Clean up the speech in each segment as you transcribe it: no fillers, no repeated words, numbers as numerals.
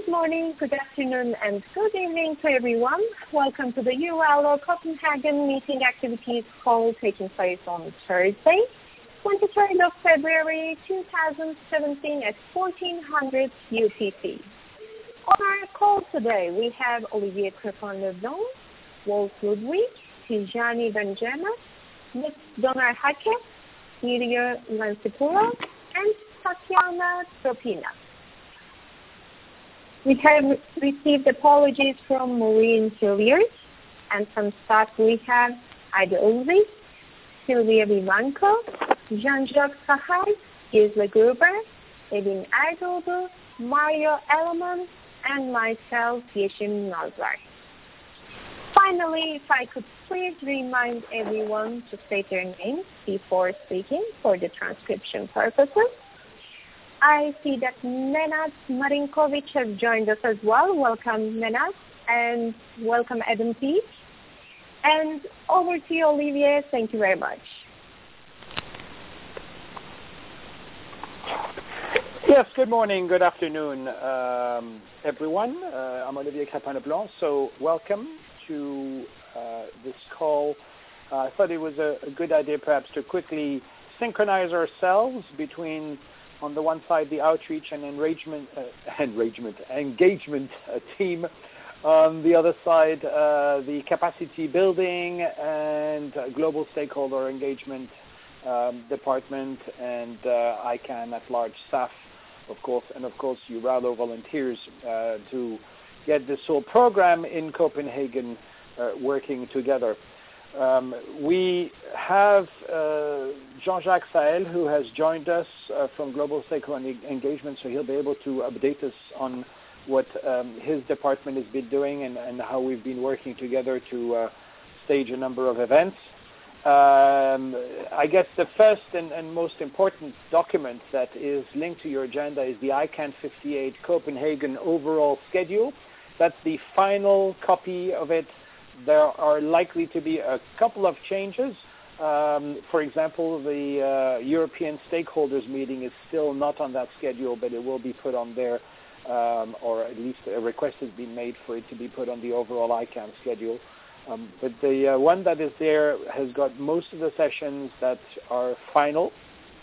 Good morning, good afternoon, and good evening to everyone. Welcome to the ULO Copenhagen meeting activities call taking place on Thursday, 23rd of February 2017 at 1400 UTC. On our call today, we have Olivier Crépin-Leblanc, Wolf Ludwig, Tijani Benjama, Ms. Donna Hake, Ilya Lansipuro, and Tatiana Tropina. We have received apologies from Maureen Hilliard, and from staff we have Ida Ulrich, Sylvia Vivanco, Jean-Jacques Sahai, Gisela Gruber, Edin Aydoğdu, Mario Ellerman, and myself, Yeşim Nazar. Finally, if I could please remind everyone to state their names before speaking for the transcription purposes. I see that Nenad Marinkovic has joined us as well. Welcome, Nenad, and welcome, Adam Peach. And over to you, Olivier. Thank you very much. Yes, good morning, good afternoon, everyone. I'm Olivier Crépin-Leblanc, so welcome to this call. I thought it was a good idea perhaps to quickly synchronize ourselves between, on the one side, the outreach and engagement team. On the other side, the capacity building and global stakeholder engagement department and ICANN at large staff, of course, and of course URALO volunteers to get this whole program in Copenhagen working together. We have Jean-Jacques Sahel, who has joined us from Global Stakeholder Engagement, so he'll be able to update us on what his department has been doing and how we've been working together to stage a number of events. I guess the first and most important document that is linked to your agenda is the ICANN 58 Copenhagen overall schedule. That's the final copy of it. There are likely to be a couple of changes. For example, the European stakeholders meeting is still not on that schedule, but it will be put on there, or at least a request has been made for it to be put on the overall ICANN schedule. But the one that is there has got most of the sessions that are final.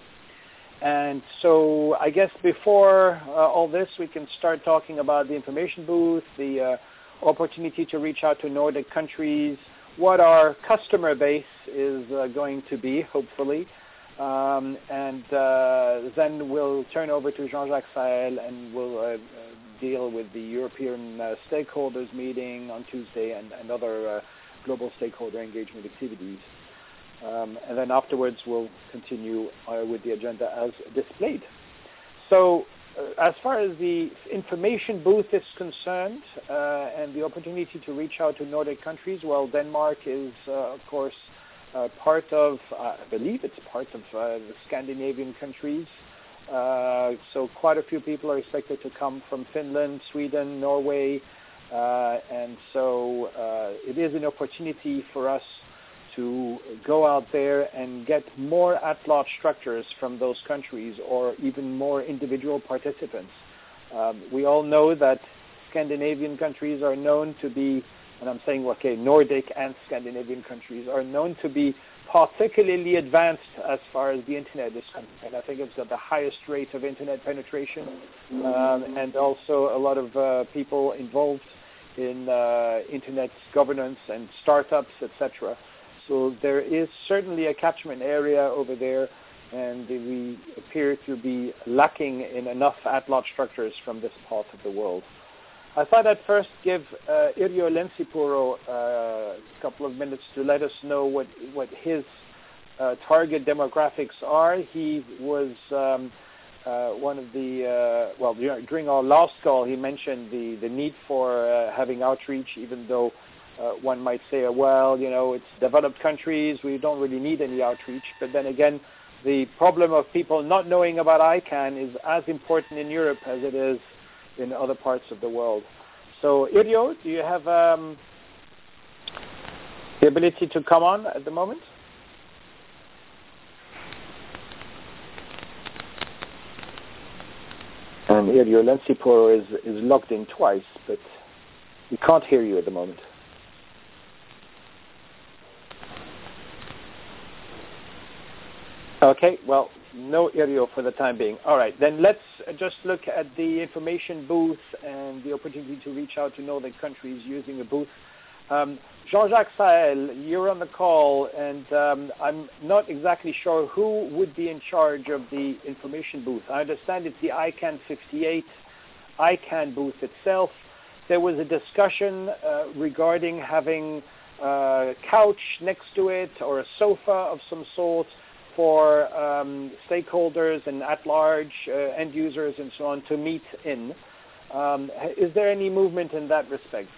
And so I guess before all this, we can start talking about the information booth, the opportunity to reach out to Nordic countries, what our customer base is going to be, hopefully. And then we'll turn over to Jean-Jacques Sahel and we'll deal with the European stakeholders meeting on Tuesday and other global stakeholder engagement activities. And then afterwards we'll continue with the agenda as displayed. So as far as the information booth is concerned and the opportunity to reach out to Nordic countries, well, Denmark is, of course, part of, I believe it's part of the Scandinavian countries. So quite a few people are expected to come from Finland, Sweden, Norway, and so it is an opportunity for us to go out there and get more at-large structures from those countries or even more individual participants. We all know that Scandinavian countries are known to be, and I'm saying, okay, Nordic and Scandinavian countries are known to be particularly advanced as far as the internet is concerned. I think it's got the highest rate of internet penetration and also a lot of people involved in internet governance and startups, etc. So there is certainly a catchment area over there, and we appear to be lacking in enough at-large structures from this part of the world. I thought I'd first give Yrjö Lensipuro a couple of minutes to let us know what his target demographics are. He was one of the, well, during our last call, he mentioned the need for having outreach, even though one might say, well, you know, it's developed countries, we don't really need any outreach. But then again, the problem of people not knowing about ICANN is as important in Europe as it is in other parts of the world. So, Yrjö, do you have the ability to come on at the moment? And here your Lensi Pro is logged in twice, but we can't hear you at the moment. Okay, well, no Irio for the time being. All right, then let's just look at the information booth and the opportunity to reach out to Nordic countries using a booth. Jean-Jacques Sahel, you're on the call, and I'm not exactly sure who would be in charge of the information booth. I understand it's the ICANN 58 ICANN booth itself. There was a discussion regarding having a couch next to it or a sofa of some sort for stakeholders and at-large end users and so on to meet in. Is there any movement in that respect?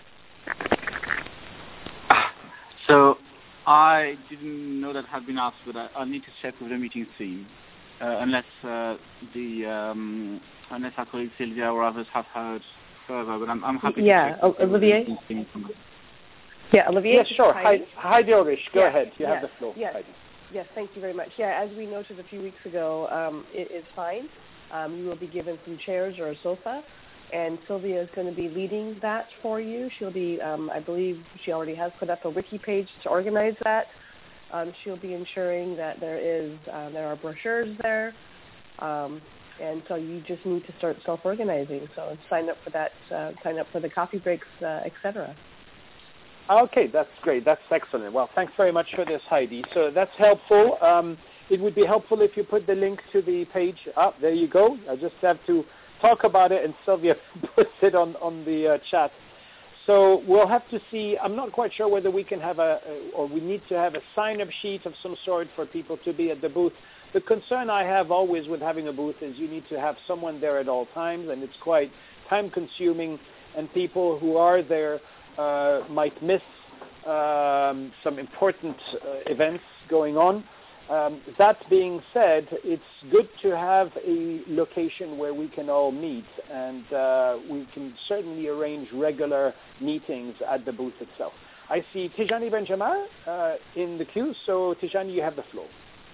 So I didn't know that had been asked, but I need to check with the meeting team, unless our colleague Sylvia or others have heard further. But I'm happy to check. Olivier. Yeah, Olivier. Yes, sure. Heidi Orish, go ahead. You have the floor. Heidi. Yes, thank you very much. Yeah, as we noted a few weeks ago, it is fine. You will be given some chairs or a sofa, and Sylvia is going to be leading that for you. She'll be, I believe she already has put up a wiki page to organize that. She'll be ensuring that there are brochures there, and so you just need to start self-organizing. So sign up for that, sign up for the coffee breaks, etc. Okay, that's great. That's excellent. Well, thanks very much for this, Heidi. So that's helpful. It would be helpful if you put the link to the page up. There you go. I just have to talk about it, and Sylvia puts it on the chat. So we'll have to see. I'm not quite sure whether we can have or we need to have a sign-up sheet of some sort for people to be at the booth. The concern I have always with having a booth is you need to have someone there at all times, and it's quite time-consuming, and people who are there might miss some important events going on. That being said, it's good to have a location where we can all meet, and we can certainly arrange regular meetings at the booth itself. I see Tijani Benjamin in the queue, so Tijani, you have the floor.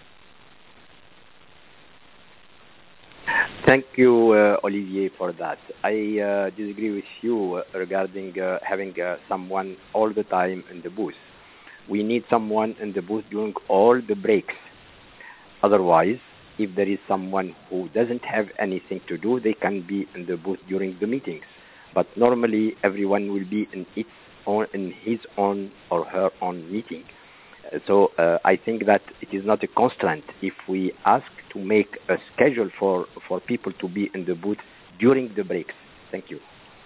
Thank you, Olivier, for that. I disagree with you regarding having someone all the time in the booth. We need someone in the booth during all the breaks. Otherwise, if there is someone who doesn't have anything to do, they can be in the booth during the meetings. But normally, everyone will be in his own or her own meeting. So I think that it is not a constraint if we ask to make a schedule for people to be in the booth during the breaks. Thank you.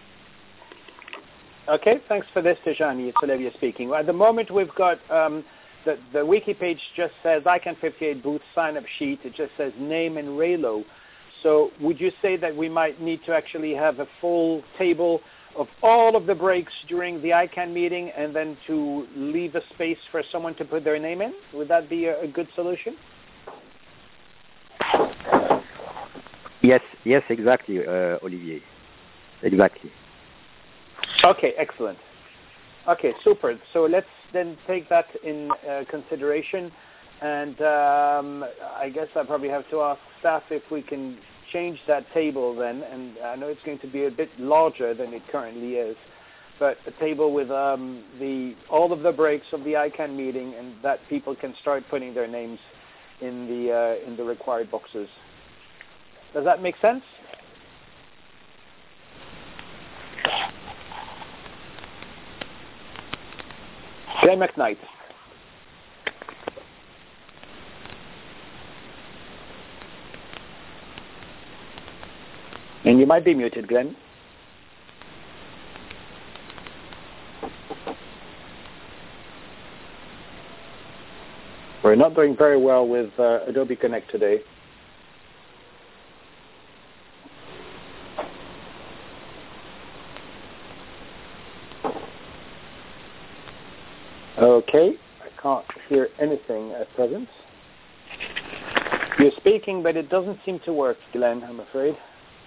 Okay, thanks for this, Tijani. It's Olivia speaking. At the moment, we've got the wiki page just says ICANN 58 booth sign-up sheet. It just says name and Raylo. So would you say that we might need to actually have a full table of all of the breaks during the ICANN meeting and then to leave a space for someone to put their name in? Would that be a good solution? Yes, exactly, Olivier. Exactly. Okay, excellent. Okay, super. So let's then take that in consideration. And I guess I probably have to ask staff if we can change that table then. And I know it's going to be a bit larger than it currently is, but a table with all of the breaks of the ICANN meeting, and that people can start putting their names in the required boxes. Does that make sense? Glenn McKnight. And you might be muted, Glenn. We're not doing very well with Adobe Connect today. Okay, I can't hear anything at present. You're speaking, but it doesn't seem to work, Glenn, I'm afraid.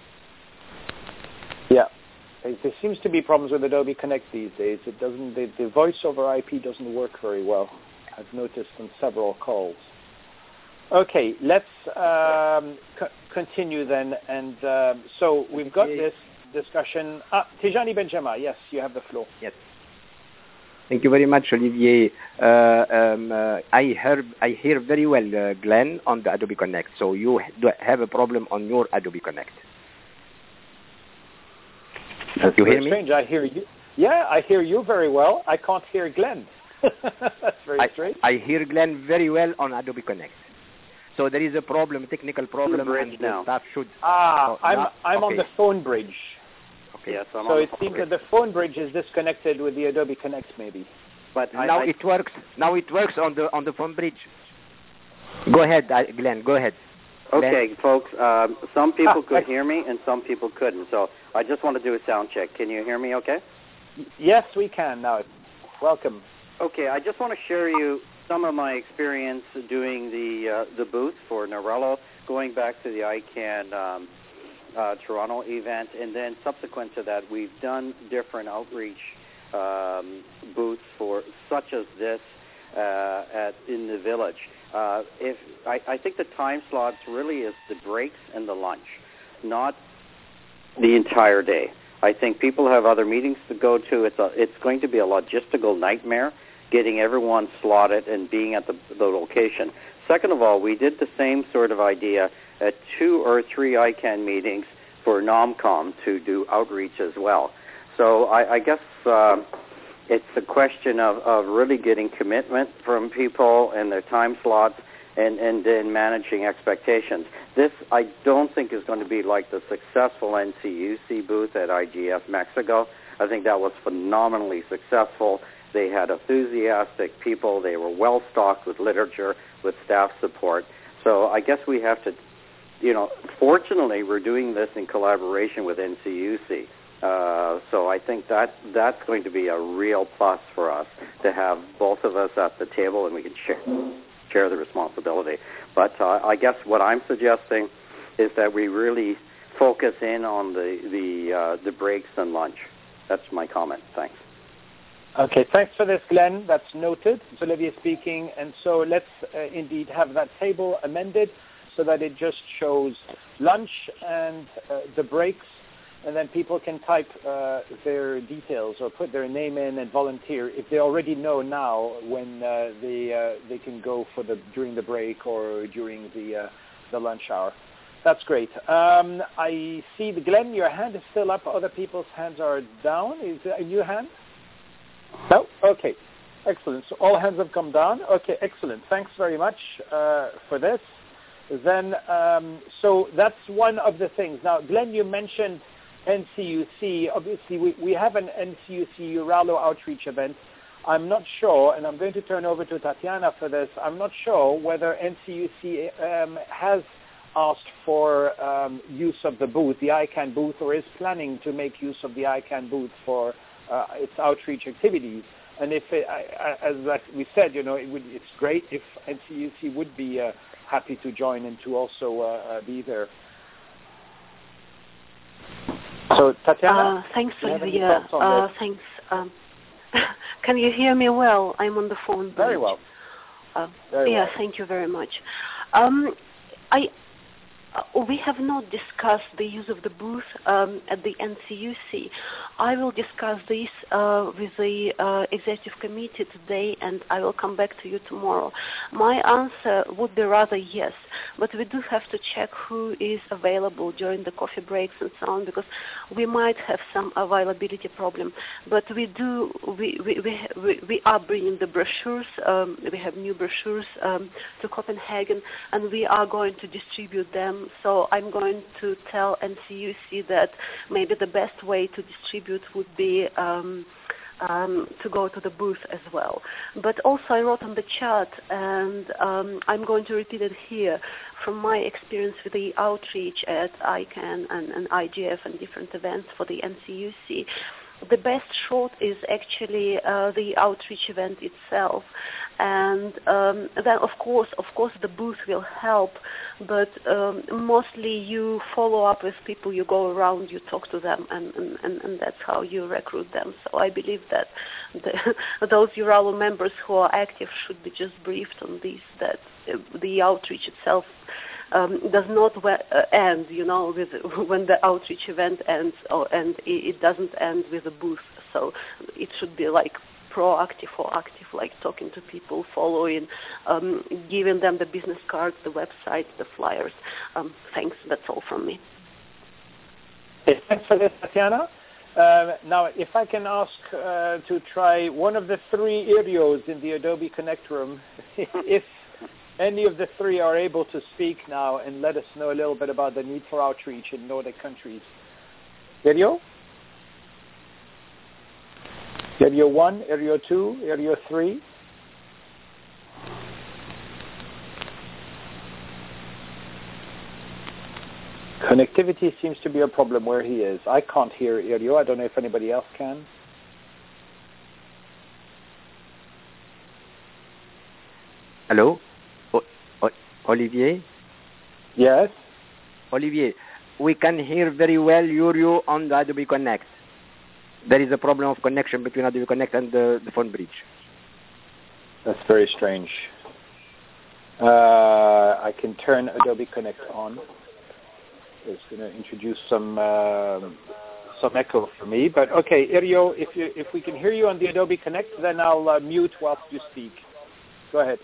Yeah, there seems to be problems with Adobe Connect these days. It doesn't. The voice over IP doesn't work very well. I've noticed on several calls. Okay, let's continue then. And so we've got this discussion. Tijani Benjama, yes, you have the floor. Yes. Thank you very much, Olivier. I hear very well, Glenn, on the Adobe Connect. So you have a problem on your Adobe Connect. That's you very hear me? Strange. I hear you. Yeah, I hear you very well. I can't hear Glenn. That's very strange. I hear Glenn very well on Adobe Connect. So there is a problem, technical problem, and the staff should. I'm on the phone bridge. Okay. Yes, so it seems that the phone bridge is disconnected with the Adobe Connect, maybe. But now it works. Now it works on the phone bridge. Go ahead, Glenn. Go ahead. Okay, Glenn. folks. Some people could hear me, and some people couldn't. So I just want to do a sound check. Can you hear me? Okay. Yes, we can now. Welcome. Okay, I just want to share you some of my experience doing the booth for Narello, going back to the ICANN Toronto event, and then subsequent to that, we've done different outreach booths for such as this in the village. I think the time slots really is the breaks and the lunch, not the entire day. I think people have other meetings to go to. It's going to be a logistical nightmare getting everyone slotted and being at the location. Second of all, we did the same sort of idea at 2 or 3 ICANN meetings for NOMCOM to do outreach as well. So I guess it's a question of really getting commitment from people and their time slots and then managing expectations. This, I don't think, is going to be like the successful NCUC booth at IGF Mexico. I think that was phenomenally successful. They had enthusiastic people. They were well-stocked with literature, with staff support. So I guess we have to, fortunately, we're doing this in collaboration with NCUC. So I think that's going to be a real plus for us to have both of us at the table, and we can share the responsibility. But I guess what I'm suggesting is that we really focus in on the breaks and lunch. That's my comment. Thanks. Okay, thanks for this, Glenn. That's noted. It's Olivier speaking. And so let's indeed have that table amended so that it just shows lunch and the breaks, and then people can type their details or put their name in and volunteer if they already know now when they can go for during the break or during the lunch hour. That's great. I see, Glenn, your hand is still up. Other people's hands are down. Is it a new hand? No? Okay. Excellent. So all hands have come down. Okay, excellent. Thanks very much for this. Then, so that's one of the things. Now, Glenn, you mentioned NCUC. Obviously, we have an NCUC Uralo outreach event. I'm not sure, and I'm going to turn over to Tatiana for this, I'm not sure whether NCUC has asked for use of the booth, the ICANN booth, or is planning to make use of the ICANN booth for its outreach activities. And if, as we said, it's great if NCUC would be happy to join and to also be there. So, Tatiana? Thanks, Olivia. Thanks. Can you hear me well? I'm on the phone bridge. Very well. Well. Thank you very much. We have not discussed the use of the booth at the NCUC. I will discuss this with the executive committee today, and I will come back to you tomorrow. My answer would be rather yes, but we do have to check who is available during the coffee breaks and so on, because we might have some availability problem. But we are bringing the brochures. We have new brochures to Copenhagen, and we are going to distribute them. So I'm going to tell NCUC that maybe the best way to distribute would be to go to the booth as well. But also I wrote on the chat, and I'm going to repeat it here, from my experience with the outreach at ICANN and IGF and different events for the NCUC. the best shot is actually the outreach event itself, and then of course the booth will help, but mostly you follow up with people, you go around, you talk to them, and that's how you recruit them. So I believe that those Uralo members who are active should be just briefed on this, that the outreach itself does not end, with when the outreach event ends, and it doesn't end with a booth. So it should be like proactive or active, like talking to people, following, giving them the business cards, the website, the flyers. Thanks. That's all from me. Okay, thanks for this, Tatiana. Now, if I can ask to try one of the three Irios in the Adobe Connect room, if any of the three are able to speak now and let us know a little bit about the need for outreach in Nordic countries. Irio? Irio 1, Irio 2, Irio 3? Connectivity seems to be a problem where he is. I can't hear Irio. I don't know if anybody else can. Hello? Olivier? Yes? Olivier, we can hear very well Irio on the Adobe Connect. There is a problem of connection between Adobe Connect and the phone bridge. That's very strange. I can turn Adobe Connect on. It's going to introduce some echo for me. But okay, Irio, if we can hear you on the Adobe Connect, then I'll mute whilst you speak. Go ahead.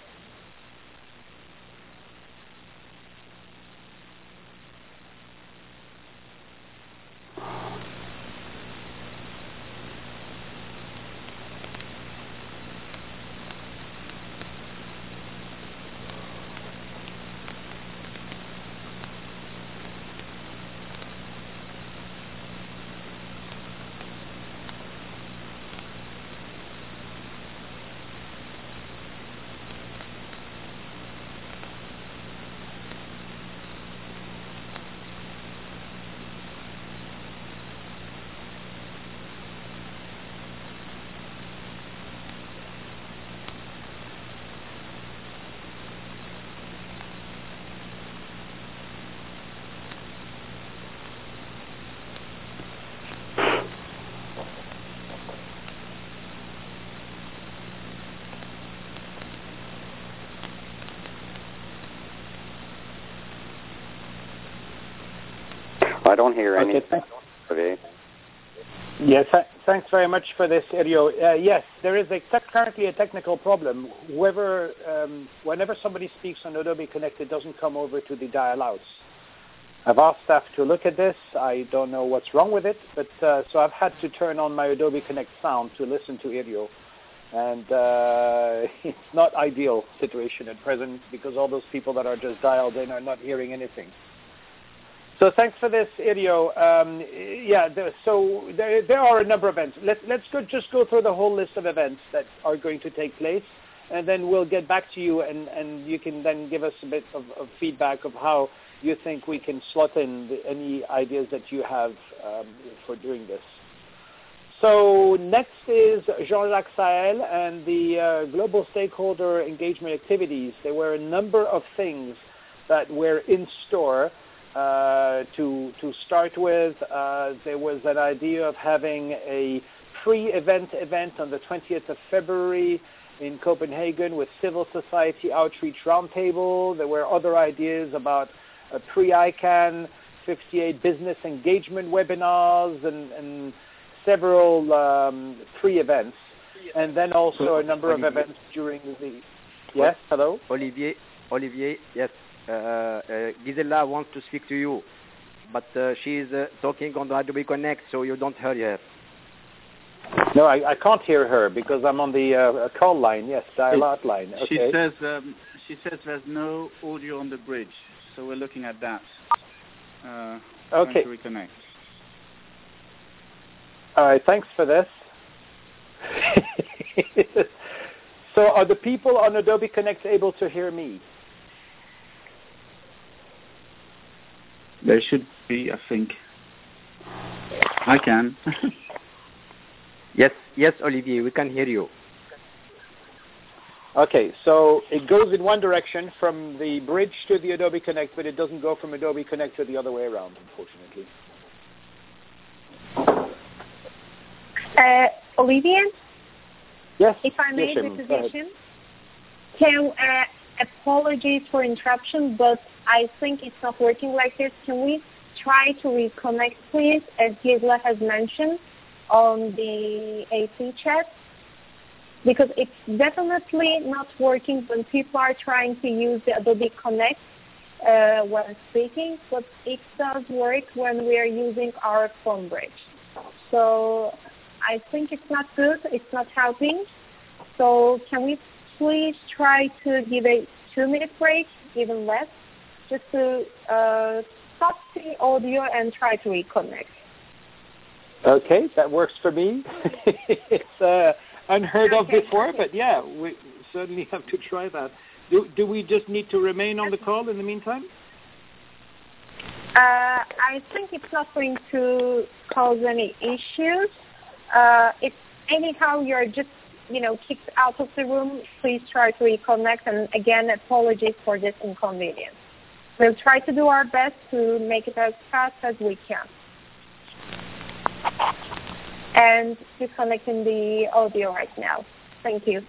I don't hear any. Okay, yes, thanks very much for this, Irio. Yes, there is currently a technical problem. Whenever somebody speaks on Adobe Connect, it doesn't come over to the dial-outs. I've asked staff to look at this. I don't know what's wrong with it, but so I've had to turn on my Adobe Connect sound to listen to Irio. And it's not ideal situation at present because all those people that are just dialed in are not hearing anything. So thanks for this, Irio. So there are a number of events. Let's just go through the whole list of events that are going to take place, and then we'll get back to you, and you can then give us a bit of feedback of how you think we can slot in any ideas that you have for doing this. So next is Jean-Jacques Sahel and the global stakeholder engagement activities. There were a number of things that were in store. To start with, there was an idea of having a pre-event on the 20th of February in Copenhagen with civil society outreach roundtable. There were other ideas about a pre-ICANN 58 business engagement webinars and several pre-events, and then also a number of events during the... Yes, hello? Olivier, yes. Gisela wants to speak to you, but she's talking on the Adobe Connect, so you don't hear her. No, I can't hear her because I'm on the call line. Yes, dial-out line. Okay. She says there's no audio on the bridge, so we're looking at that. Okay. To reconnect. All right. Thanks for this. So, are the people on Adobe Connect able to hear me? There should be, I think. I can. Yes, Olivier, we can hear you. Okay, so it goes in one direction from the bridge to the Adobe Connect, but it doesn't go from Adobe Connect to the other way around, unfortunately. Olivier? Yes. If I may, yes, the position. Apologies for interruption, but I think it's not working like this. Can we try to reconnect, please, as Gisela has mentioned on the AC chat? Because it's definitely not working when people are trying to use the Adobe Connect when speaking, but it does work when we are using our phone bridge. So I think it's not good. It's not helping. So can we please try to give a 2-minute break, even less, just to stop the audio and try to reconnect? Okay, that works for me. It's unheard of before, but yeah, we certainly have to try that. Do we just need to remain on the call in the meantime? I think it's not going to cause any issues. If anyhow you're just kicked out of the room, please try to reconnect. And again, apologies for this inconvenience. We'll try to do our best to make it as fast as we can. And disconnecting the audio right now. Thank you.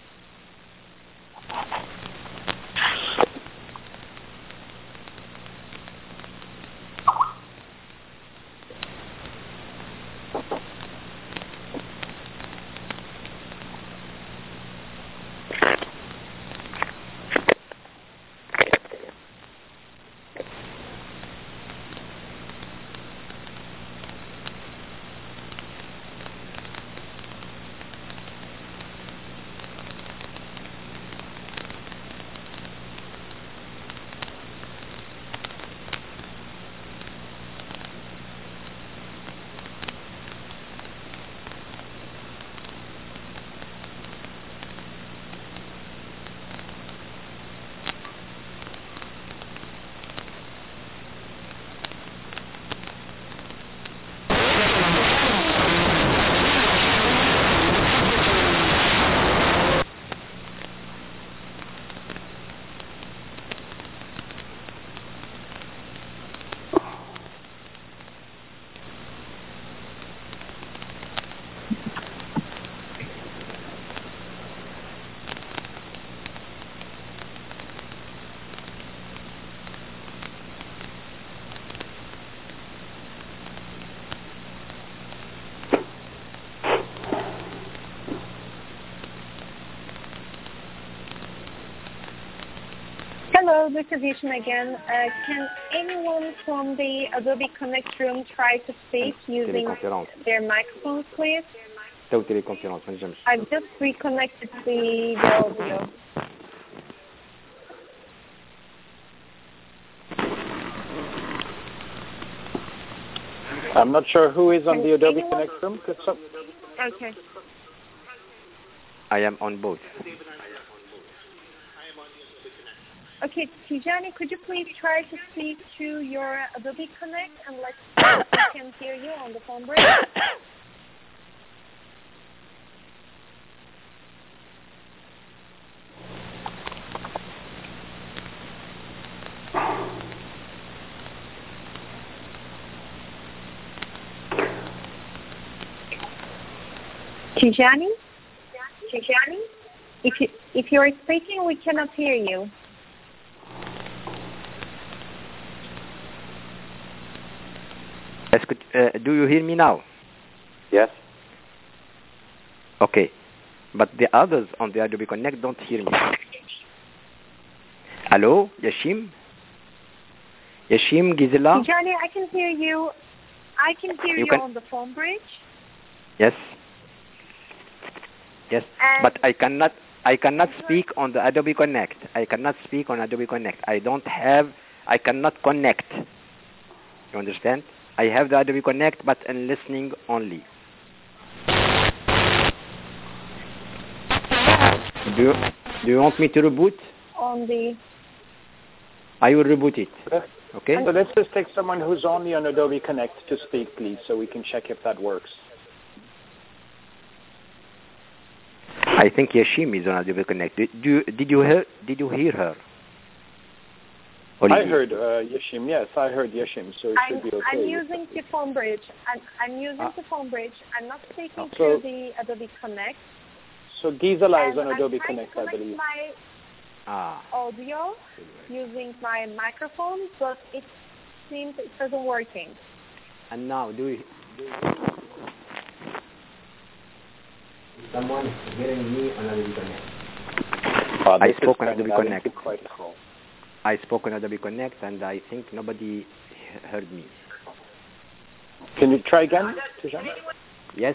Hello, this is Yishma again. Can anyone from the Adobe Connect room try to speak using their microphones, please? I've just reconnected the audio. I'm not sure who is on the Adobe Connect room. Okay. I am on both. Okay, Tijani, could you please try to speak to your Adobe Connect and let's see if we can hear you on the phone bridge? Tijani? If you're speaking, we cannot hear you. Do you hear me now? Yes. Okay. But the others on the Adobe Connect don't hear me. Hello, Yashim? Yashim, Gisela? Tijani, I can hear you. I can hear you on the phone bridge. Yes. Yes. And but I cannot speak on the Adobe Connect. I cannot speak on Adobe Connect. I cannot connect. You understand? I have the Adobe Connect, but in listening only. Do you want me to reboot? I will reboot it. Okay? So let's just take someone who's only on Adobe Connect to speak, please, so we can check if that works. I think Yashim is on Adobe Connect. Did you hear her? Olivier? I heard Yashim. Yes, I heard Yashim. So it should be okay. I'm using the phone bridge. I'm using the phone bridge. I'm not speaking So- through the Adobe Connect. So Gisela is on And Adobe I'm trying Connect, to I connect believe. my audio using my microphone, but it seems it doesn't working. And now, someone hearing me on Adobe Connect? I spoke on Adobe Connect. I spoke on Adobe Connect, and I think nobody heard me. Can you try again, Tijan? Yes.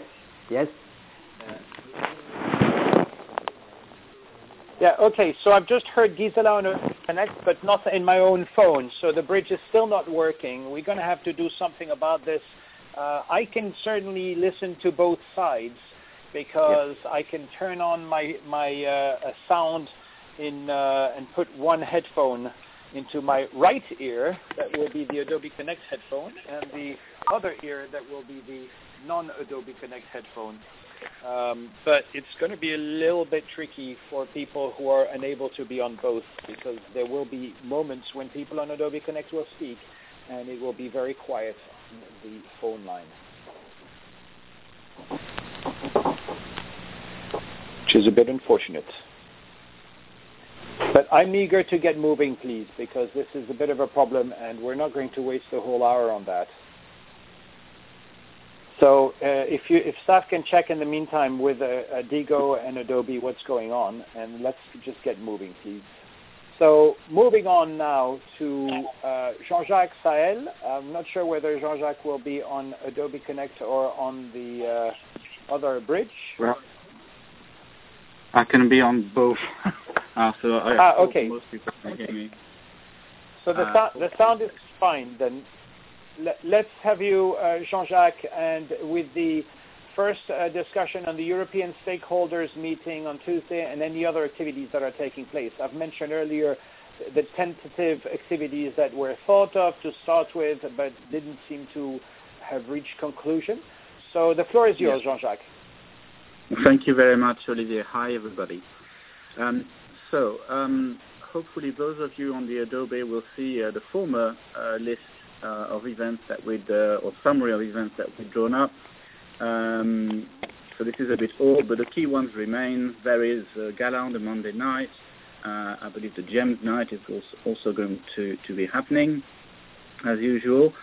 Yeah, okay, so I've just heard Gisela on Adobe Connect, but not in my own phone, so the bridge is still not working. We're going to have to do something about this. I can certainly listen to both sides, because I can turn on my sound and put one headphone into my right ear, that will be the Adobe Connect headphone, and the other ear that will be the non-Adobe Connect headphone. But it's going to be a little bit tricky for people who are unable to be on both, because there will be moments when people on Adobe Connect will speak, and it will be very quiet on the phone line. Which is a bit unfortunate. But I'm eager to get moving, please, because this is a bit of a problem, and we're not going to waste the whole hour on that. So if staff can check in the meantime with Digo and Adobe what's going on, and let's just get moving, please. So moving on now to Jean-Jacques Sahel. I'm not sure whether Jean-Jacques will be on Adobe Connect or on the other bridge. Well, I can be on both. Okay. Most people can hear me. So the sound is fine then. Let's have you, Jean-Jacques, and with the first discussion on the European stakeholders meeting on Tuesday and any other activities that are taking place. I've mentioned earlier the tentative activities that were thought of to start with, but didn't seem to have reached conclusion. So the floor is yours, Jean-Jacques. Thank you very much, Olivier. Hi, everybody. Hopefully those of you on the Adobe will see the former list of events that or summary of events that we've drawn up. So this is a bit old, but the key ones remain. There is Gala on the Monday night. I believe the Gems night is also going to be happening, as usual.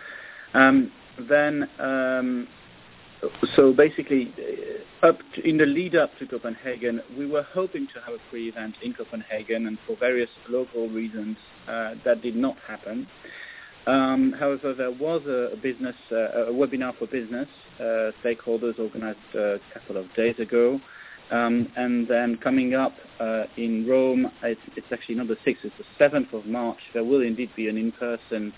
So basically, in the lead up to Copenhagen, we were hoping to have a pre-event in Copenhagen, and for various local reasons, that did not happen. However, there was a webinar for business stakeholders organized a couple of days ago, and then coming up in Rome, it's actually not the 6th, it's the 7th of March. There will indeed be an in-person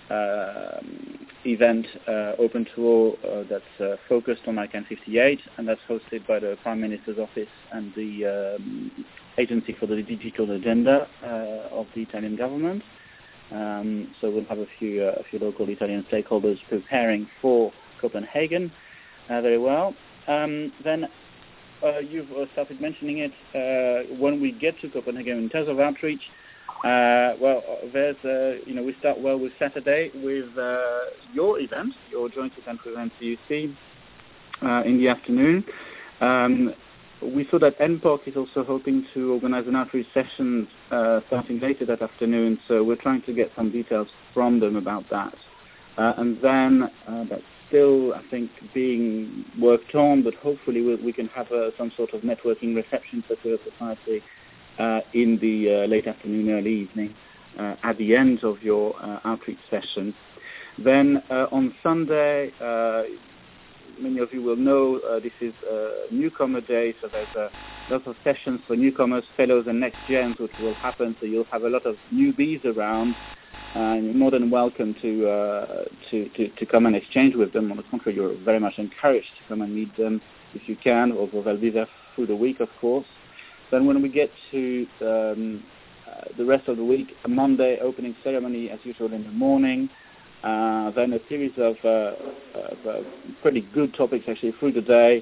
event open to all that's focused on ICANN 58, and that's hosted by the Prime Minister's Office and the Agency for the Digital Agenda of the Italian government. So we'll have a few local Italian stakeholders preparing for Copenhagen very well. Then you've started mentioning it. When we get to Copenhagen in terms of outreach, there's we start well with Saturday with your event, your joint event with NCUC in the afternoon. We saw that NPOC is also hoping to organize an outreach session starting later that afternoon, so we're trying to get some details from them about that. And then that's still, I think, being worked on, but hopefully we can have some sort of networking reception for civil society in the late afternoon, early evening, at the end of your outreach session. Then on Sunday, many of you will know this is Newcomer Day, so there's lots of sessions for newcomers, fellows, and next gens, which will happen. So you'll have a lot of newbies around, and you're more than welcome to come and exchange with them. On the contrary, you're very much encouraged to come and meet them if you can, although they'll be there through the week, of course. Then when we get to the rest of the week, a Monday opening ceremony as usual in the morning, then a series of pretty good topics actually through the day,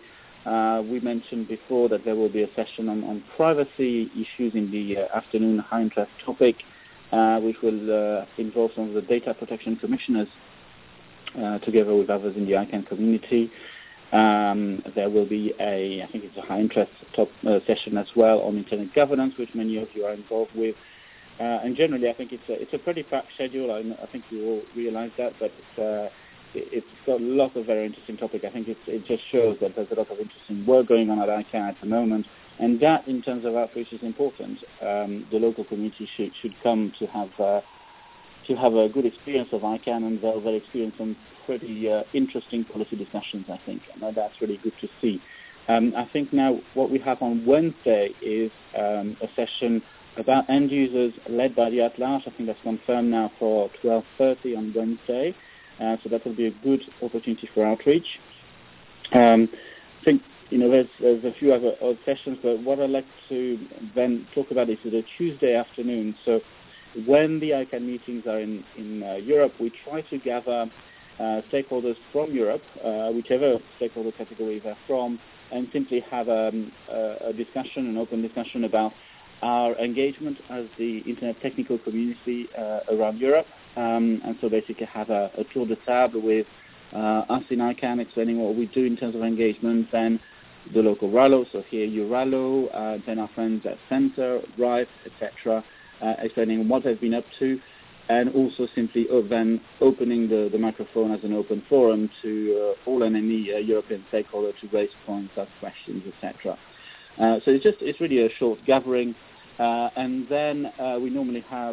We mentioned before that there will be a session on privacy issues in the afternoon, high interest topic, which will involve some of the data protection commissioners together with others in the ICANN community. There will be I think it's a high interest session as well on internet governance, which many of you are involved with. And generally, I think it's a pretty packed schedule. I think you all realize that, but it's got lots of very interesting topics. I think it just shows that there's a lot of interesting work going on at ICANN at the moment, and that, in terms of outreach, is important. The local community should come to have a good experience of ICANN, and they'll experience some pretty interesting policy discussions, I think, and that's really good to see. I think now what we have on Wednesday is a session about end users led by the at-large. I think that's confirmed now for 12:30 on Wednesday. So that will be a good opportunity for outreach. I think there's a few other sessions, but what I'd like to then talk about is the Tuesday afternoon. So when the ICANN meetings are in Europe, we try to gather stakeholders from Europe, whichever stakeholder category they're from, and simply have a discussion, an open discussion about our engagement as the Internet technical community around Europe. And so basically have a tour de table with us in ICANN explaining what we do in terms of engagement, then the local RALO, so here EURALO, then our friends at Center, RIFE, etc., explaining what they've been up to, and also simply then opening the microphone as an open forum to all and any European stakeholder to raise points, ask questions, etc. So it's really a short gathering, and then we normally have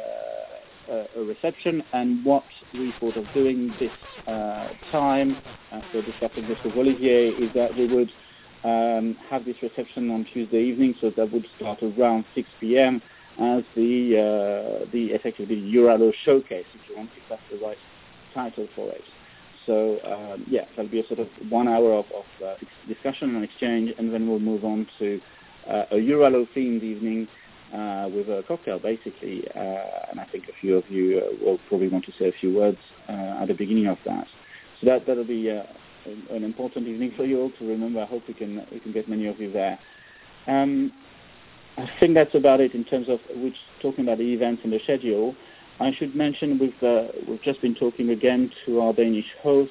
a reception, and what we thought of doing this time, after discussing this with Olivier, is that we would have this reception on Tuesday evening, so that would start around 6 p.m. as the effectively EURALO showcase, if you want, if that's the right title for it. So there'll be a sort of 1 hour of discussion and exchange, and then we'll move on to a EURALO themed evening with a cocktail, basically. And I think a few of you will probably want to say a few words at the beginning of that. So that'll be an important evening for you all to remember. I hope we can get many of you there. I think that's about it in terms of talking about the events and the schedule. I should mention we've just been talking again to our Danish host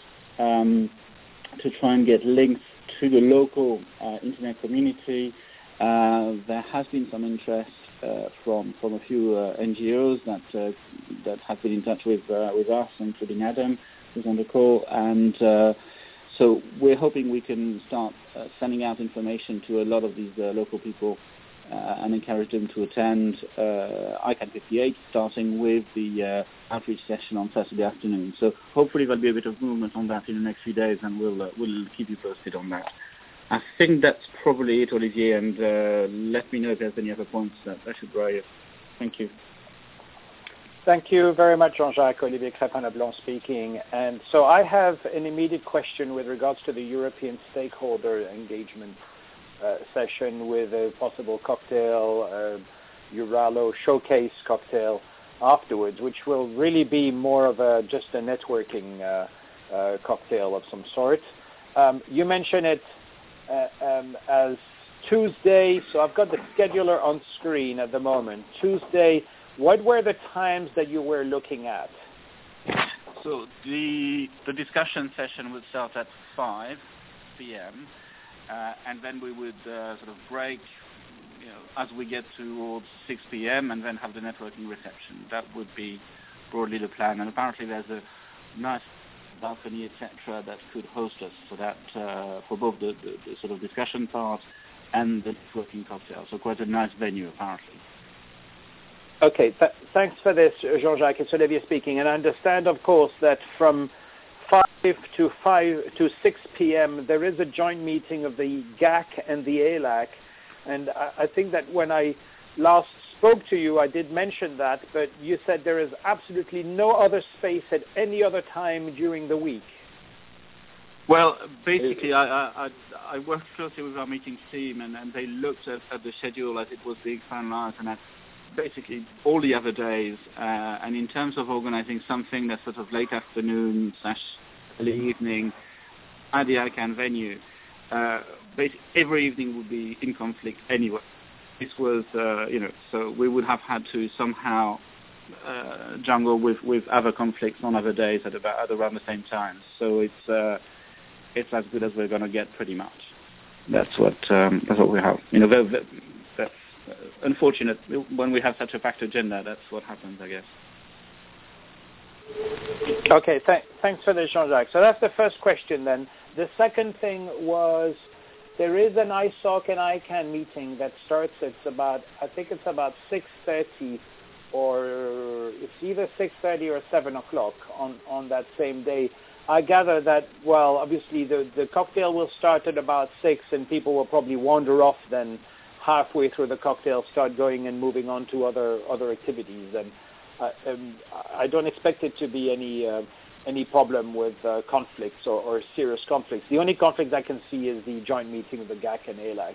to try and get links to the local internet community. There has been some interest from a few NGOs that have been in touch with us, including Adam, who's on the call, and so we're hoping we can start sending out information to a lot of these local people and encourage them to attend ICANN 58, starting with the outreach session on Saturday afternoon. So hopefully there'll be a bit of movement on that in the next few days, and we'll keep you posted on that. I think that's probably it, Olivier, and let me know if there's any other points that I should raise. Thank you. Thank you very much, Jean-Jacques. Olivier Crépin-Leblanc speaking. And so I have an immediate question with regards to the European stakeholder engagement session with a possible cocktail, EURALO showcase cocktail afterwards, which will really be more of just a networking cocktail of some sort. You mentioned it as Tuesday, so I've got the scheduler on screen at the moment. Tuesday, what were the times that you were looking at? So the discussion session would start at 5 p.m. And then we would sort of break, as we get towards 6 p.m. and then have the networking reception. That would be broadly the plan. And apparently there's a nice balcony, etc., that could host us for that, for both the sort of discussion part and the networking cocktail. So quite a nice venue, apparently. Okay, thanks for this, Jean-Jacques. It's Olivier speaking. And I understand, of course, that from 5 to 6 p.m. there is a joint meeting of the GAC and the ALAC, and I think that when I last spoke to you, I did mention that, but you said there is absolutely no other space at any other time during the week. Well, basically, I worked closely with our meetings team, and they looked at the schedule as it was being finalized, and at basically all the other days. And in terms of organizing something that's sort of late afternoon / early evening at the ICANN venue, basically every evening would be in conflict anyway. This was, so we would have had to somehow jungle with other conflicts on other days at around the same time. So it's as good as we're going to get, pretty much. That's what we have. That's unfortunate when we have such a packed agenda. That's what happens, I guess. Okay, thanks for this, Jean-Jacques. So that's the first question then. The second thing was, there is an ISOC and ICANN meeting that starts I think it's about 6:30, or it's either 6:30 or 7 o'clock on that same day. I gather that, well, obviously the cocktail will start at about 6, and people will probably wander off then halfway through the cocktail, start going and moving on to other activities. And I don't expect it to be any problem with conflicts or serious conflicts. The only conflict I can see is the joint meeting of the GAC and ALAC.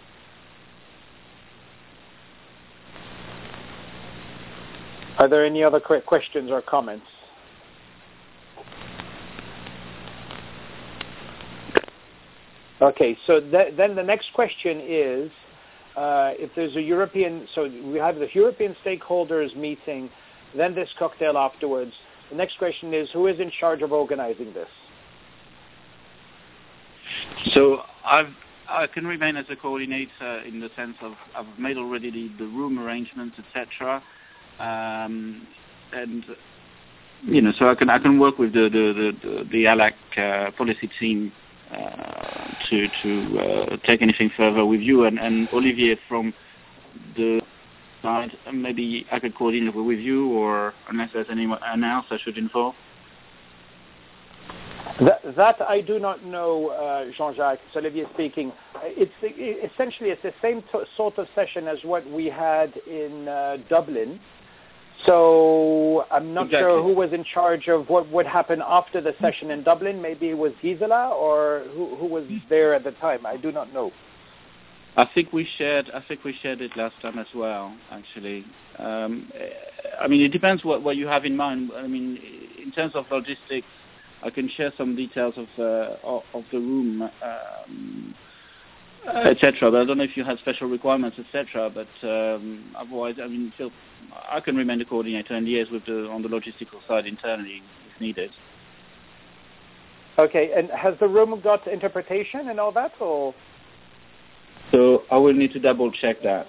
Are there any other questions or comments? Okay, so then the next question is, if there's a European, so we have the European stakeholders meeting, then this cocktail afterwards. The next question is, who is in charge of organizing this? So I can remain as a coordinator in the sense of I've made already the room arrangements, etc. And so I can work with the ALAC policy team to take anything further with you, and Olivier from the side, maybe I could coordinate with you, or unless there's anyone else I should involve. That I do not know, Jean-Jacques. It's Olivier speaking. Essentially it's the same sort of session as what we had in Dublin. So I'm not sure who was in charge of what would happen after the session in Dublin. Maybe it was Gisela, or who was there at the time. I do not know. I think we shared it last time as well, actually. I mean, it depends what you have in mind. I mean, in terms of logistics, I can share some details of the room, etc. But I don't know if you have special requirements, etc. But otherwise, I mean, I can remain the coordinator and liaise on the logistical side internally if needed. Okay, and has the room got interpretation and all that, or? So I will need to double check that.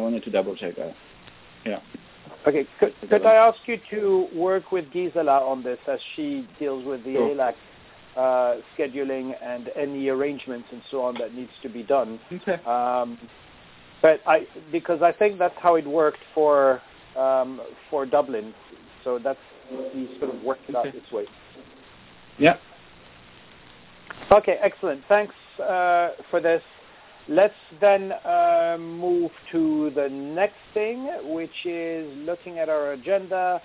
Yeah. Okay, could I ask you to work with Gisela on this, as she deals with the ALAC scheduling and any arrangements and so on that needs to be done. Okay. But because I think that's how it worked for Dublin, so that's we sort of worked it out this way. Yeah. Okay, excellent. Thanks for this. Let's then move to the next thing, which is looking at our agenda.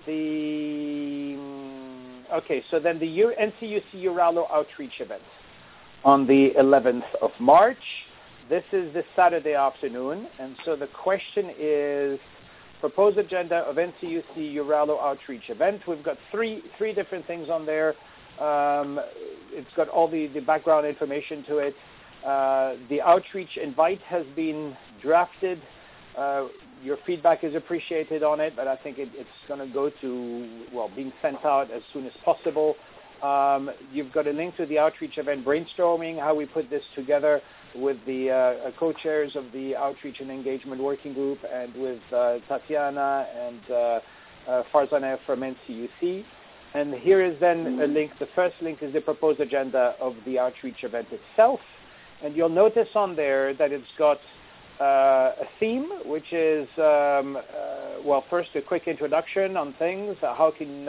Okay, so then the NCUC EURALO outreach event on the 11th of March. This is this Saturday afternoon, and so the question is proposed agenda of NCUC EURALO outreach event. We've got three different things on there. It's got all the background information to it. The outreach invite has been drafted. Your feedback is appreciated on it, but I think it's going to go to, being sent out as soon as possible. You've got a link to the outreach event brainstorming, how we put this together with the co-chairs of the Outreach and Engagement Working Group, and with Tatiana and Farzaneh from NCUC. And here is then a link. The first link is the proposed agenda of the outreach event itself. And you'll notice on there that it's got a theme, which is, first a quick introduction on things. How can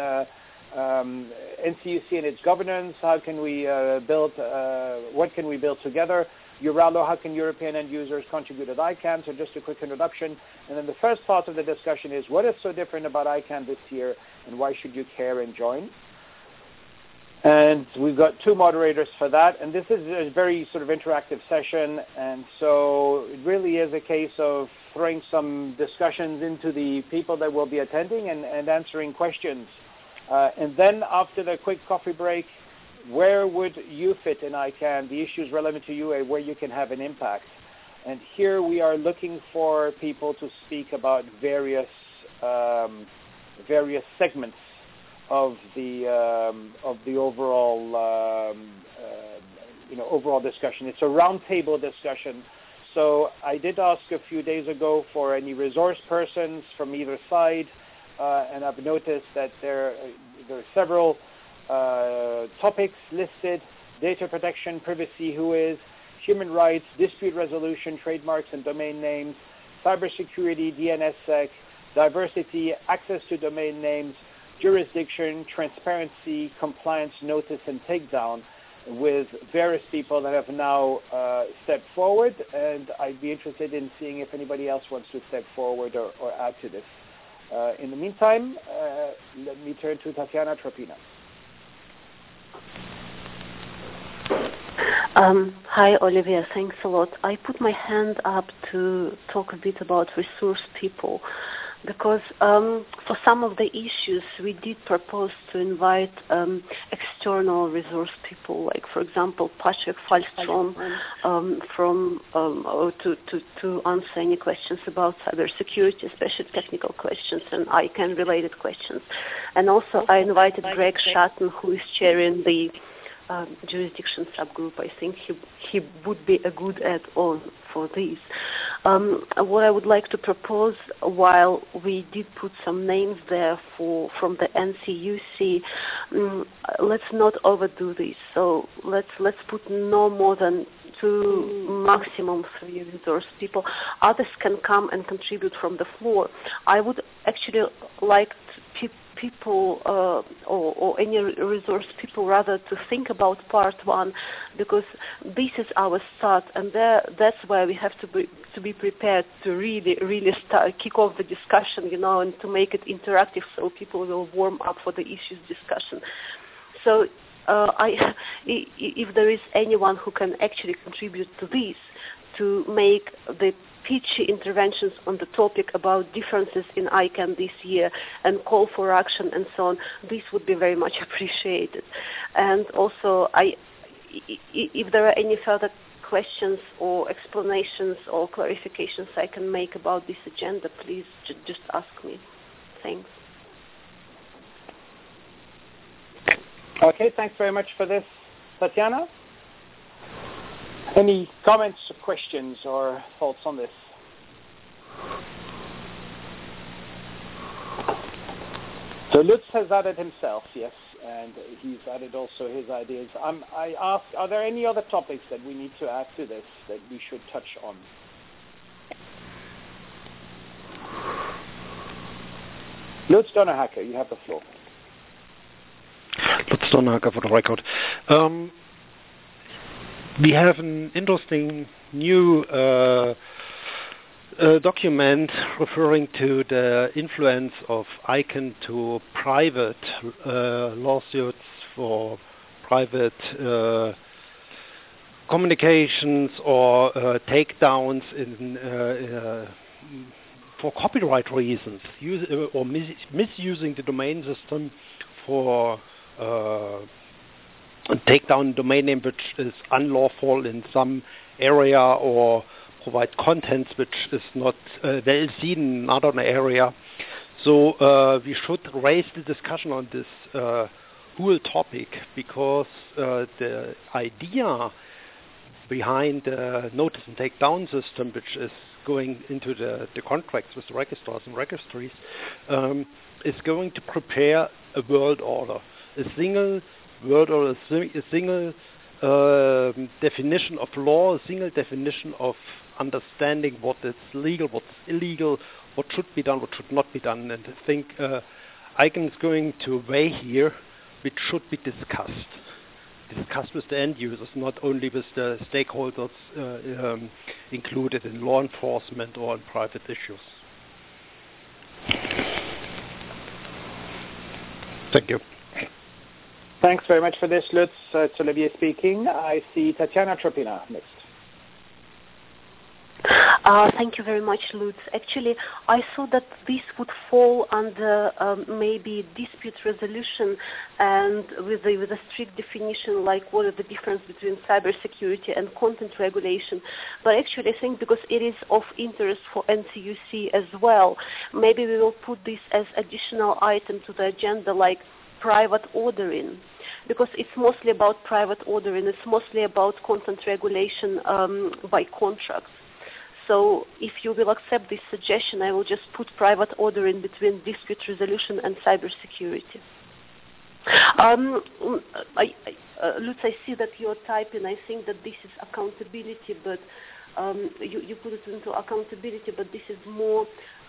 NCUC and its governance, how can we what can we build together? EURALO, how can European end users contribute at ICANN? So just a quick introduction. And then the first part of the discussion is, what is so different about ICANN this year, and why should you care and join? And we've got two moderators for that, and this is a very sort of interactive session, and so it really is a case of throwing some discussions into the people that will be attending and answering questions. And then after the quick coffee break, where would you fit in ICANN, the issues relevant to you, and where you can have an impact. And here we are looking for people to speak about various segments of the overall overall discussion. It's a roundtable discussion. So I did ask a few days ago for any resource persons from either side, and I've noticed that there are several topics listed: data protection, privacy, WHOIS, human rights, dispute resolution, trademarks and domain names, cybersecurity, DNSSEC, diversity, access to domain names, jurisdiction, transparency, compliance, notice, and takedown, with various people that have now stepped forward, and I'd be interested in seeing if anybody else wants to step forward or add to this. In the meantime, let me turn to Tatiana Tropina. Hi, Olivia. Thanks a lot. I put my hand up to talk a bit about resource people, because for some of the issues we did propose to invite external resource people, like, for example, Patrick Falstrom to answer any questions about cybersecurity, especially technical questions and ICANN related questions. And also I invited Greg Shatton, who is chairing the jurisdiction subgroup. I think he would be a good add-on for this. What I would like to propose, while we did put some names there from the NCUC, let's not overdo this. So let's put no more than 2, maximum 3 resource people. Others can come and contribute from the floor. I would actually like people or any resource people rather to think about part 1, because this is our start, and that's where we have to be prepared to really kick off the discussion, and to make it interactive so people will warm up for the issues discussion. So if there is anyone who can actually contribute to this, to make the pitchy interventions on the topic about differences in ICANN this year and call for action and so on, this would be very much appreciated. And also, if there are any further questions or explanations or clarifications I can make about this agenda, please just ask me. Thanks. Okay, thanks very much for this, Tatiana. Any comments, questions, or thoughts on this? So Lutz has added himself, yes, and he's added also his ideas. I asked, are there any other topics that we need to add to this that we should touch on? Lutz Donnerhacker, you have the floor. Lutz Donnerhacker for the record. We have an interesting new document referring to the influence of ICANN to private lawsuits for private communications or takedowns for copyright reasons, or misusing the domain system for take down domain name which is unlawful in some area, or provide contents which is not well seen in another area. So we should raise the discussion on this whole topic, because the idea behind the notice and take down system, which is going into the contracts with the registrars and registries, is going to prepare a world order, a single world order, a single definition of law, a single definition of understanding what is legal, what is illegal, what should be done, what should not be done. And I think ICANN is going to weigh here, which should be discussed with the end users, not only with the stakeholders included in law enforcement or in private issues. Thank you. Thanks very much for this, Lutz. It's Olivier speaking. I see Tatiana Tropina next. Thank you very much, Lutz. Actually, I thought that this would fall under maybe dispute resolution and with a strict definition, like what is the difference between cybersecurity and content regulation. But actually, I think because it is of interest for NCUC as well, maybe we will put this as additional item to the agenda, like private ordering, because it's mostly about private ordering. It's mostly about content regulation by contracts. So if you will accept this suggestion, I will just put private ordering between dispute resolution and cybersecurity. Lutz, I see that you're typing. I think that this is accountability, but you put it into accountability, but this is more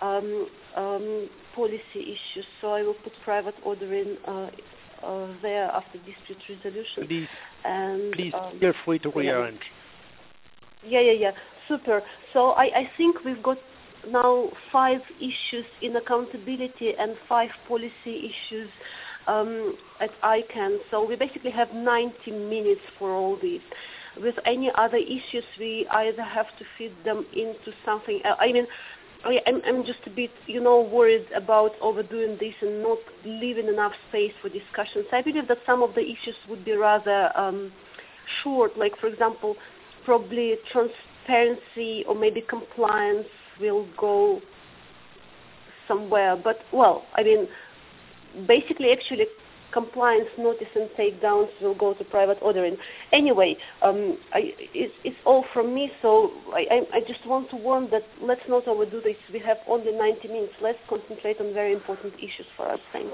policy issues. So I will put private ordering there after dispute resolution. Please feel free to rearrange. Yeah. Super. So I think we've got now 5 issues in accountability and 5 policy issues at ICANN. So we basically have 90 minutes for all these. With any other issues, we either have to feed them into something else. I mean, I'm just a bit, worried about overdoing this and not leaving enough space for discussions. I believe that some of the issues would be rather short, like, for example, probably transparency or maybe compliance will go somewhere. But, basically, actually, compliance notice and takedowns will go to private ordering. Anyway, it's all from me, so I just want to warn that let's not overdo this. We have only 90 minutes. Let's concentrate on very important issues for us. Thanks.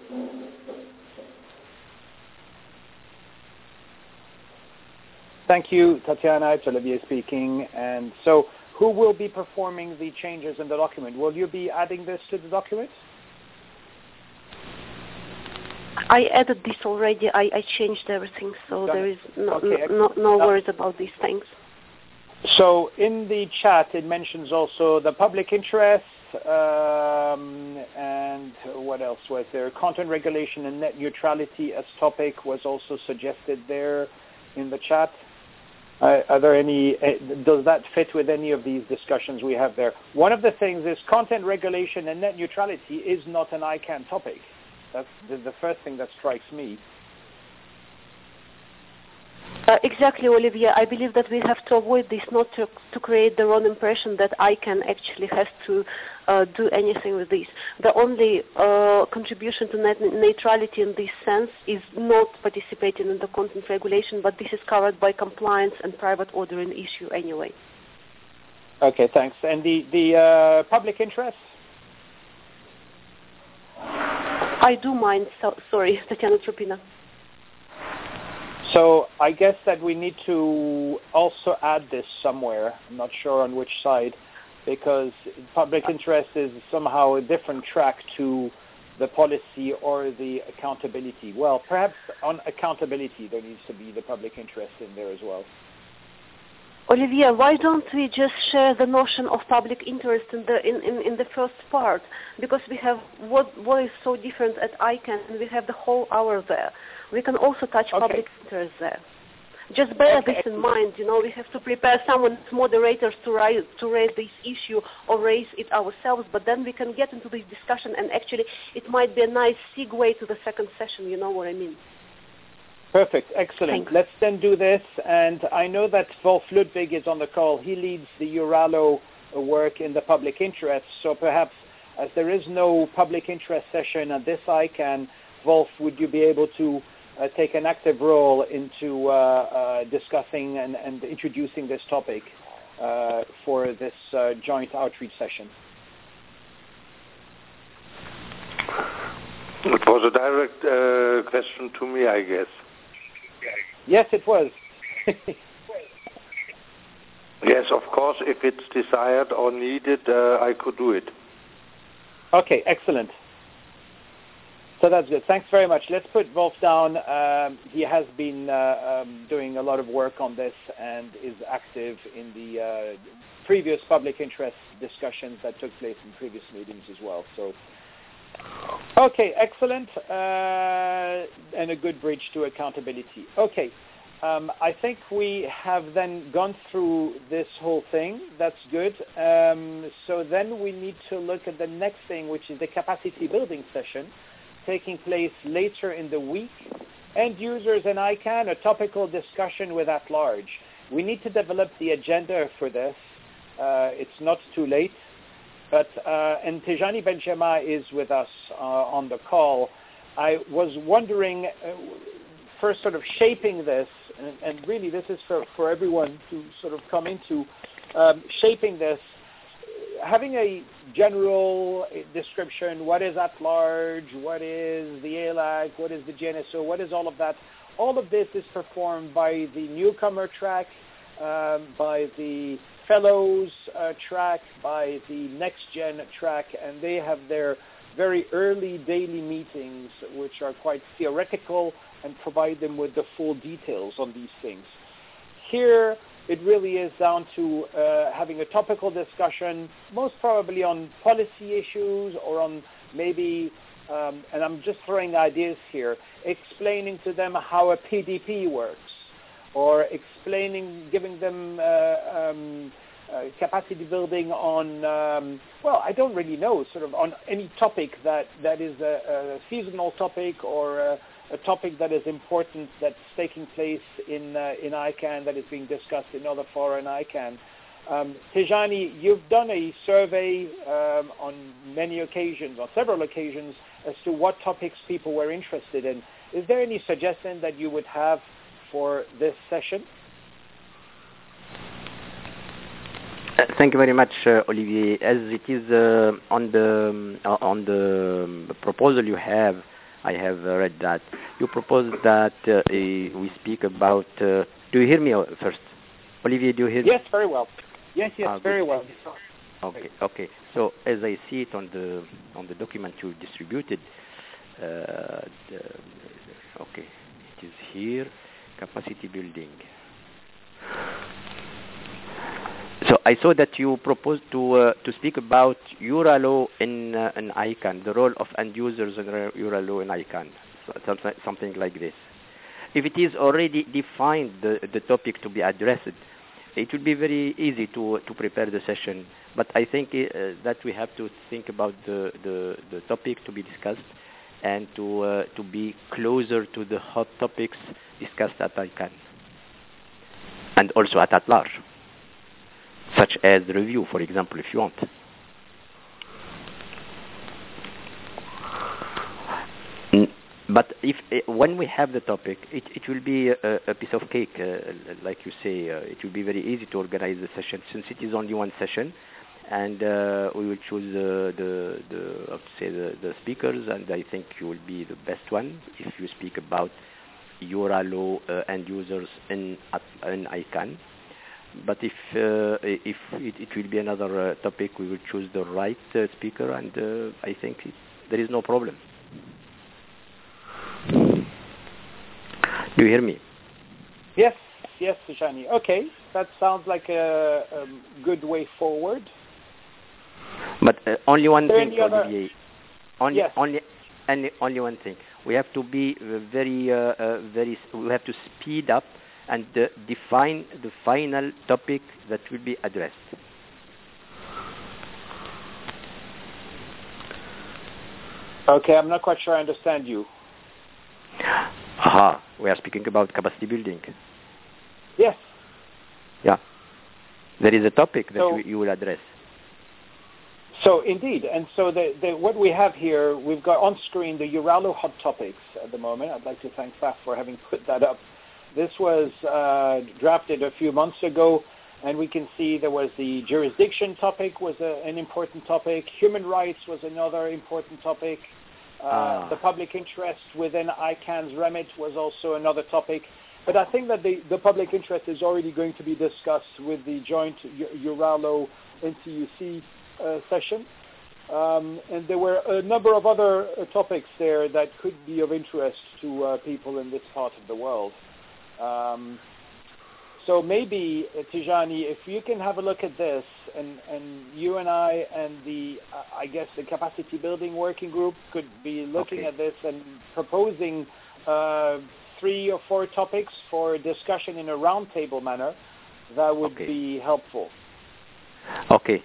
Thank you, Tatiana. It's Olivier speaking. And so who will be performing the changes in the document? Will you be adding this to the document? I added this already. I changed everything, so there is no worries about these things. So in the chat, it mentions also the public interest, and what else was there? Content regulation and net neutrality as topic was also suggested there in the chat. Are there any? Does that fit with any of these discussions we have there? One of the things is content regulation and net neutrality is not an ICANN topic. That's the first thing that strikes me. Exactly, Olivier. I believe that we have to avoid this, not to create the wrong impression that ICANN actually has to do anything with this. The only contribution to net neutrality in this sense is not participating in the content regulation, but this is covered by compliance and private ordering issue anyway. Okay, thanks. And the public interest? I do mind. Sorry, Tatiana Tropina. So I guess that we need to also add this somewhere. I'm not sure on which side, because public interest is somehow a different track to the policy or the accountability. Well, perhaps on accountability there needs to be the public interest in there as well. Olivier, why don't we just share the notion of public interest in the first part? Because we have what is so different at ICANN, and we have the whole hour there. We can also touch public interest there. Just bear this in mind. We have to prepare someone as moderators to raise this issue or raise it ourselves, but then we can get into this discussion, and actually it might be a nice segue to the second session. You know what I mean? Perfect. Excellent. Thanks. Let's then do this. And I know that Wolf Ludwig is on the call. He leads the EURALO work in the public interest. So perhaps as there is no public interest session at this ICANN, Wolf, would you be able to take an active role into discussing and introducing this topic for this joint outreach session? It was a direct question to me, I guess. Yes, it was. Yes, of course, if it's desired or needed, I could do it. Okay, excellent. So that's good. Thanks very much. Let's put Wolf down. He has been doing a lot of work on this and is active in the previous public interest discussions that took place in previous meetings as well. So, okay, excellent, and a good bridge to accountability. Okay, I think we have then gone through this whole thing. That's good. So then we need to look at the next thing, which is the capacity building session taking place later in the week. End users and ICANN, a topical discussion with at large. We need to develop the agenda for this. It's not too late. But and Tijani Benjama is with us on the call. I was wondering, first sort of shaping this, and really this is for everyone to sort of come into, shaping this, having a general description, what is at large, what is the ALAC, what is the GNSO, what is all of that. All of this is performed by the newcomer track, by the fellows track, by the next gen track, and they have their very early daily meetings, which are quite theoretical and provide them with the full details on these things. Here, it really is down to having a topical discussion, most probably on policy issues or on maybe, and I'm just throwing ideas here, explaining to them how a PDP works, or explaining, giving them capacity building on, well, I don't really know, sort of on any topic that is a seasonal topic or a topic that is important that's taking place in ICANN, that is being discussed in other fora in ICANN. Tijani, you've done a survey on many occasions, on several occasions, as to what topics people were interested in. Is there any suggestion that you would have for this session? Thank you very much, Olivier. As it is on the proposal you have, I have read that. You propose that we speak about... do you hear me first? Olivier, do you hear me? Yes, very well. Yes, very well. Okay. So as I see it on the document you distributed, okay, it is here, capacity building. So I saw that you proposed to speak about EURA-LO in ICANN, the role of end users in EURA-LO in ICANN, something like this. If it is already defined, the topic to be addressed, it will be very easy to prepare the session. But I think that we have to think about the topic to be discussed and to be closer to the hot topics discussed at ICANN and also at large, such as the review, for example, if you want. But when we have the topic, it will be a piece of cake, like you say. It will be very easy to organize the session, since it is only one session, and we will choose the speakers, and I think you will be the best one if you speak about EURA-LO end users in ICANN. But if it will be another topic, we will choose the right speaker, and I think there is no problem. Do you hear me? Yes, Tijani. Okay, that sounds like a good way forward. But only one thing, Olivier. Only one thing. We have to be very. We have to speed up and define the final topic that will be addressed. Okay, I'm not quite sure I understand you. We are speaking about capacity building. Yes. Yeah. There is a topic that you will address. So indeed, and so what we have here, we've got on screen the EURA-LO hot topics at the moment. I'd like to thank FAF for having put that up. This was drafted a few months ago, and we can see there was the jurisdiction topic was an important topic. Human rights was another important topic. The public interest within ICANN's remit was also another topic. But I think that the public interest is already going to be discussed with the joint EURA-LO NCUC session. And there were a number of other topics there that could be of interest to people in this part of the world. So maybe, Tijani, if you can have a look at this, and you and I and I guess the capacity building working group could be looking at this and proposing 3 or 4 topics for discussion in a roundtable manner, that would be helpful. Okay.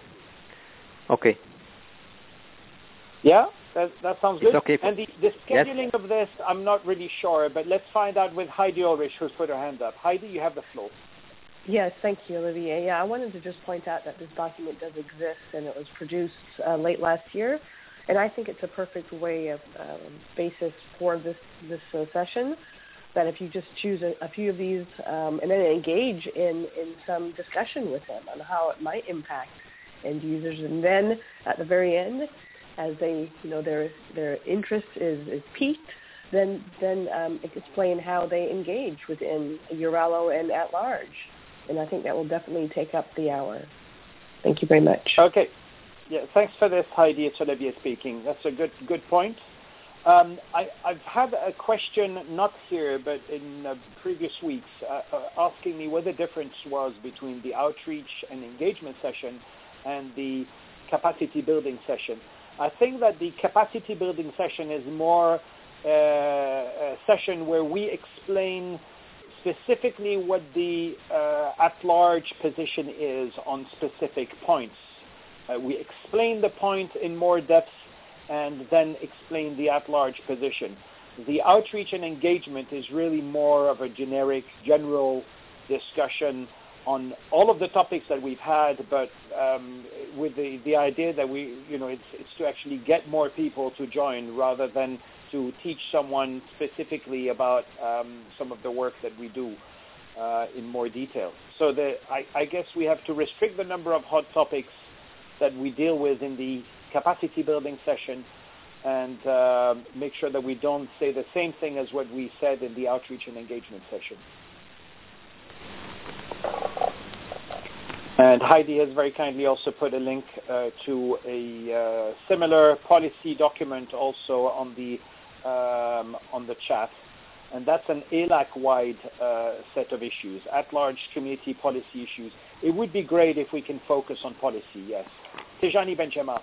Yeah, that sounds good. It's okay. And the scheduling of this, I'm not really sure, but let's find out with Heidi Ulrich, who's put her hand up. Heidi, you have the floor. Yes, thank you, Olivier. Yeah, I wanted to just point out that this document does exist, and it was produced late last year, and I think it's a perfect way of basis for this session. That if you just choose a few of these and then engage in some discussion with them on how it might impact end users, and then at the very end, as they their interest is piqued, then explain how they engage within EURALO and at large. And I think that will definitely take up the hour. Thank you very much. Okay. Yeah, thanks for this, Heidi. It's Olivier speaking. That's a good point. I've had a question, not here, but in previous weeks, asking me what the difference was between the outreach and engagement session and the capacity building session. I think that the capacity building session is more a session where we explain specifically what the at-large position is on specific points. We explain the point in more depth and then explain the at-large position. The outreach and engagement is really more of a general discussion on all of the topics that we've had, but with the idea that it's to actually get more people to join rather than to teach someone specifically about some of the work that we do in more detail. So I guess we have to restrict the number of hot topics that we deal with in the capacity building session and make sure that we don't say the same thing as what we said in the outreach and engagement session. And Heidi has very kindly also put a link to a similar policy document also on the chat, and that's an ELAC-wide set of issues, at-large community policy issues. It would be great if we can focus on policy, yes. Tijani Benjamin.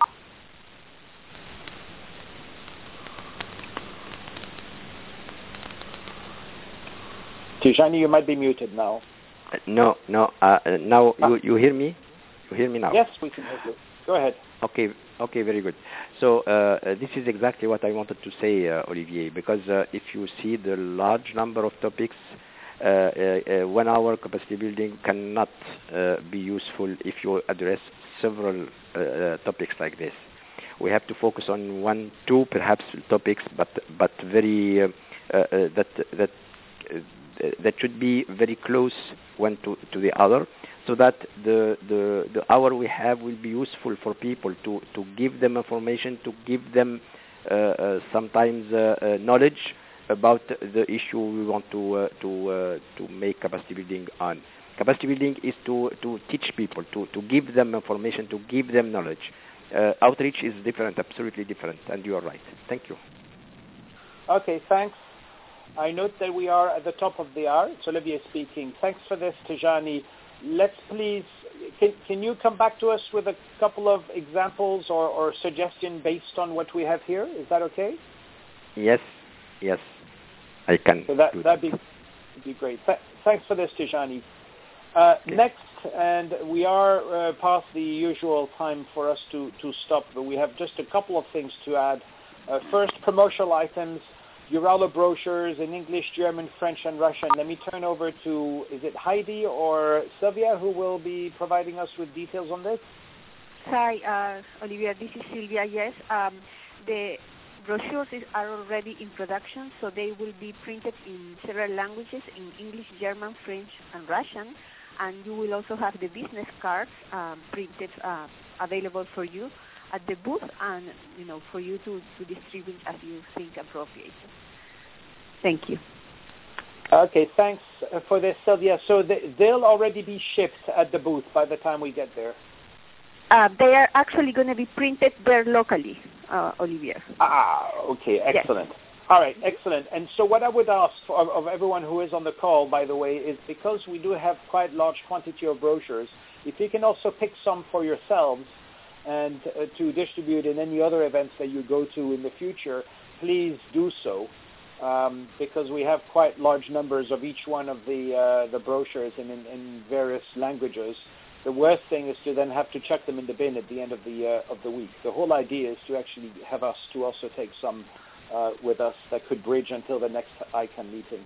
Tijani, you might be muted now. No. Now you hear me? You hear me now? Yes, we can hear you. Go ahead. Okay, very good. So this is exactly what I wanted to say, Olivier, because if you see the large number of topics, 1 hour capacity building cannot be useful if you address several topics like this. We have to focus on 1, 2, perhaps topics, but very that should be very close one to the other, so that the hour we have will be useful for people to give them information, to give them sometimes knowledge about the issue we want to make capacity building on. Capacity building is to teach people, to give them information, to give them knowledge. Outreach is different, absolutely different, and you are right. Thank you. Okay, thanks. I note that we are at the top of the hour. It's Olivier speaking. Thanks for this, Tijani. Let's please, can you come back to us with a couple of examples or suggestions based on what we have here? Is that okay? Yes, I can. So that'd be great. Thanks for this, Tijani. Next, and we are past the usual time for us to stop, but we have just a couple of things to add. First, promotional items. EURALO brochures in English, German, French, and Russian. Let me turn over to, is it Heidi or Sylvia who will be providing us with details on this? Hi, Olivia. This is Sylvia. Yes, the brochures are already in production, so they will be printed in several languages, in English, German, French, and Russian. And you will also have the business cards printed available for you at the booth, and for you to distribute as you think appropriate. Thank you. Okay, thanks for this, Sylvia. So they'll already be shipped at the booth by the time we get there. They are actually going to be printed there locally, Olivia. Okay, excellent. Yes. All right, excellent. And so what I would ask of everyone who is on the call, by the way, is because we do have quite large quantity of brochures, if you can also pick some for yourselves and to distribute in any other events that you go to in the future, please do so. because we have quite large numbers of each one of the brochures in various languages. The worst thing is to then have to chuck them in the bin at the end of the week. The whole idea is to actually have us to also take some with us that could bridge until the next ICANN meeting.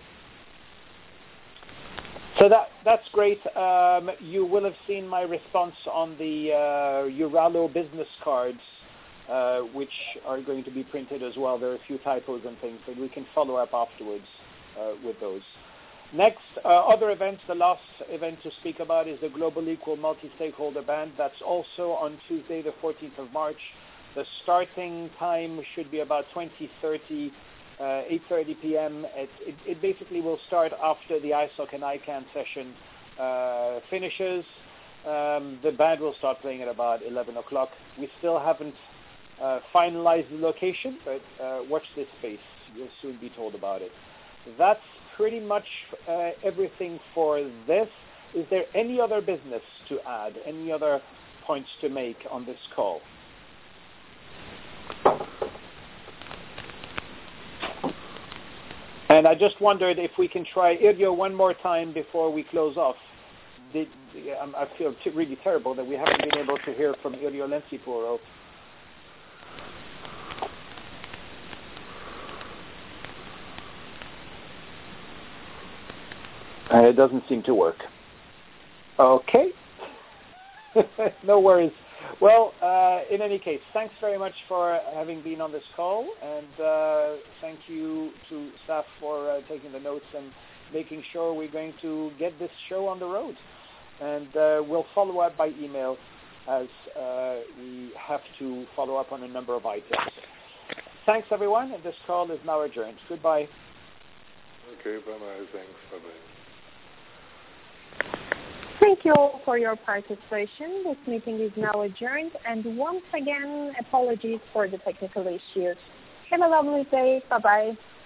So that's great. You will have seen my response on the Uralo business cards, which are going to be printed as well. There are a few typos and things, but we can follow up afterwards with those. Next, other events, the last event to speak about is the Global Equal Multi-Stakeholder Band. That's also on Tuesday, the 14th of March. The starting time should be about 8:30 p.m. It basically will start after the ISOC and ICANN session finishes. The band will start playing at about 11 o'clock. We still haven't finalized the location, but watch this space. You'll soon be told about it. That's pretty much everything for this. Is there any other business to add? Any other points to make on this call? And I just wondered if we can try Irjo one more time before we close off. I feel really terrible that we haven't been able to hear from Irjo Lensipuro. It doesn't seem to work. Okay. No worries. Well, in any case, thanks very much for having been on this call, and thank you to staff for taking the notes and making sure we're going to get this show on the road. And we'll follow up by email as we have to follow up on a number of items. Thanks, everyone, and this call is now adjourned. Goodbye. Okay, bye-bye. Thanks. Bye-bye. Thank you all for your participation. This meeting is now adjourned, and once again, apologies for the technical issues. Have a lovely day. Bye-bye.